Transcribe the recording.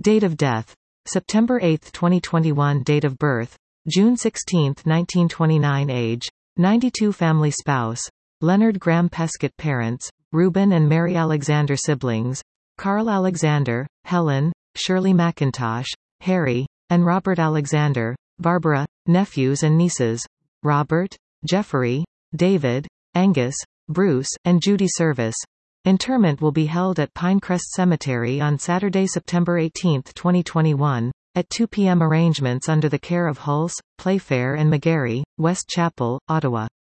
Date of death: September 8, 2021. Date of birth: June 16, 1929. Age: 92. Family spouse: Leonard Graham Pescott. Parents: Reuben and Mary Alexander. Siblings: Carl Alexander, Helen, Shirley McIntosh, Harry, and Robert Alexander. Barbara. Nephews and nieces: Robert, Jeffrey, David, Angus, Bruce, and Judy Service. Interment will be held at Pinecrest Cemetery on Saturday, September 18, 2021, at 2 p.m. Arrangements under the care of Hulse, Playfair and McGarry, West Chapel, Ottawa.